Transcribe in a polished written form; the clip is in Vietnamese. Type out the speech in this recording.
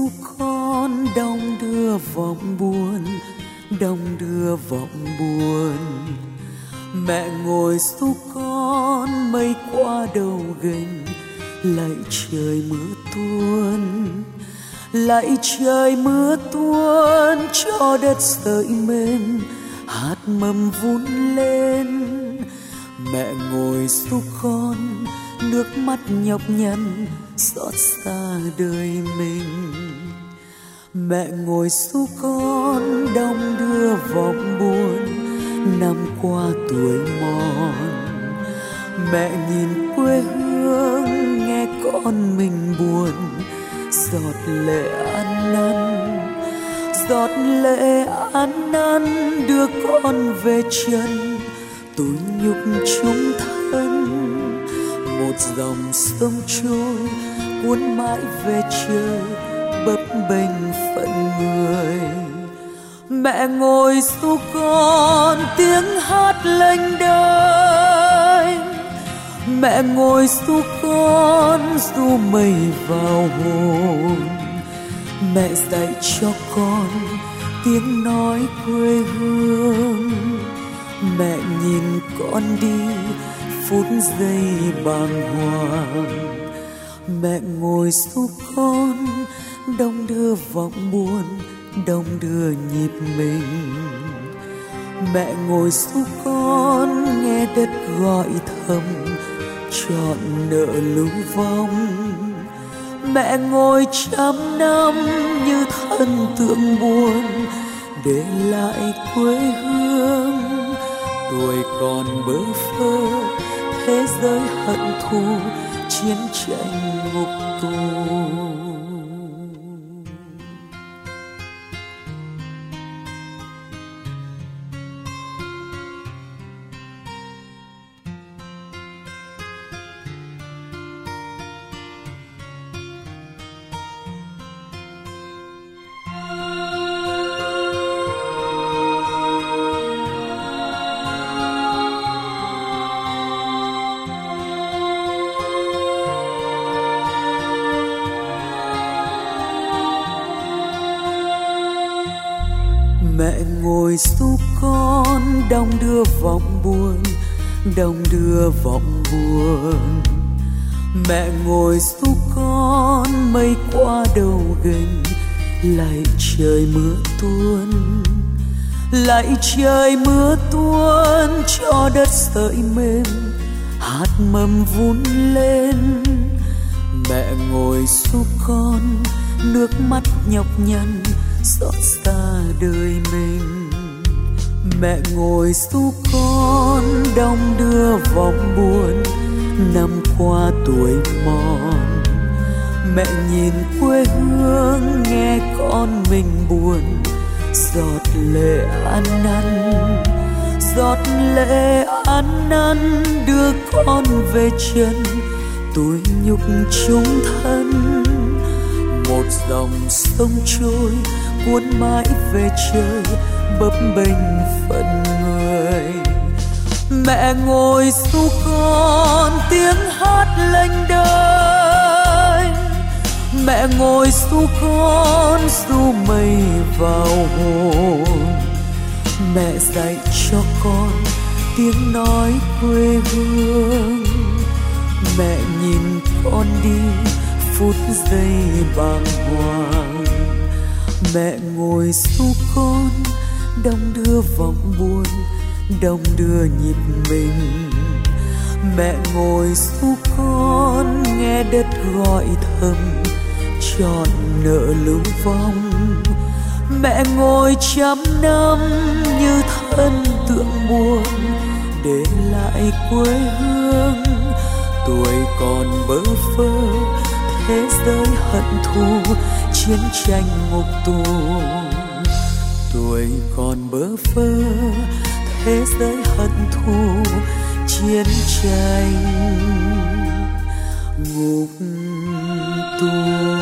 ru con đong đưa vọng buồn, đong đưa vọng buồn. Mẹ ngồi ru con mây qua đầu gành, lạy trời mưa tuôn, lạy trời mưa tuôn cho đất sợi mềm hạt mầm vun lên. Mẹ ngồi ru con nước mắt nhọc nhằn xót xa đời mình. Mẹ ngồi ru con đong đưa vọng buồn, năm qua tuổi mòn. Mẹ nhìn quê hương nghe con mình buồn, giọt lệ ăn năn, giọt lệ ăn năn đưa con về chân tôi nhục chúng thân. Một dòng sông trôi cuốn mãi về trời bấp bênh phận người. Mẹ ngồi ru con tiếng hát lênh đênh, mẹ ngồi ru con ru mây vào hồn. Mẹ dạy cho con tiếng nói quê hương, mẹ nhìn con đi phút giây bàng hoàng. Mẹ ngồi ru con đong đưa vọng buồn, đong đưa nhịp mình. Mẹ ngồi ru con nghe đất gọi thầm trọn nợ lưu vong. Mẹ ngồi trăm năm như thần tượng buồn để lại quê hương. Tuổi còn bơ phơ thế giới hận thù, chiến tranh ngục tù. Mẹ ngồi ru con đong đưa vọng buồn, đong đưa vọng buồn. Mẹ ngồi ru con mây qua đầu gành, lạy trời mưa tuôn, lạy trời mưa tuôn cho đất sợi mềm hạt mầm vun lên. Mẹ ngồi ru con nước mắt nhọc nhằn xót xa đời mình. Mẹ ngồi ru con đong đưa vọng buồn, năm qua tuổi mòn. Mẹ nhìn quê hương nghe con mình buồn, giọt lệ ăn năn, giọt lệ ăn năn đưa con về chân tôi nhục chúng thân. Một dòng sông trôi cuốn mãi về trời bấp bênh phận người. Mẹ ngồi ru con tiếng hát lênh đênh, mẹ ngồi ru con ru mây vào hồn. Mẹ dạy cho con tiếng nói quê hương, mẹ nhìn con đi phút giây bàng hoàng. Mẹ ngồi ru con đong đưa vọng buồn, đong đưa nhịp mình. Mẹ ngồi ru con nghe đất gọi thầm trọn nợ lưu vong. Mẹ ngồi trăm năm như thân tượng buồn để lại quê hương. Tuổi còn bơ phơ thế giới hận thù, chiến tranh ngục tù. Tuổi còn bơ phơ thế giới hận thù, chiến tranh ngục tù.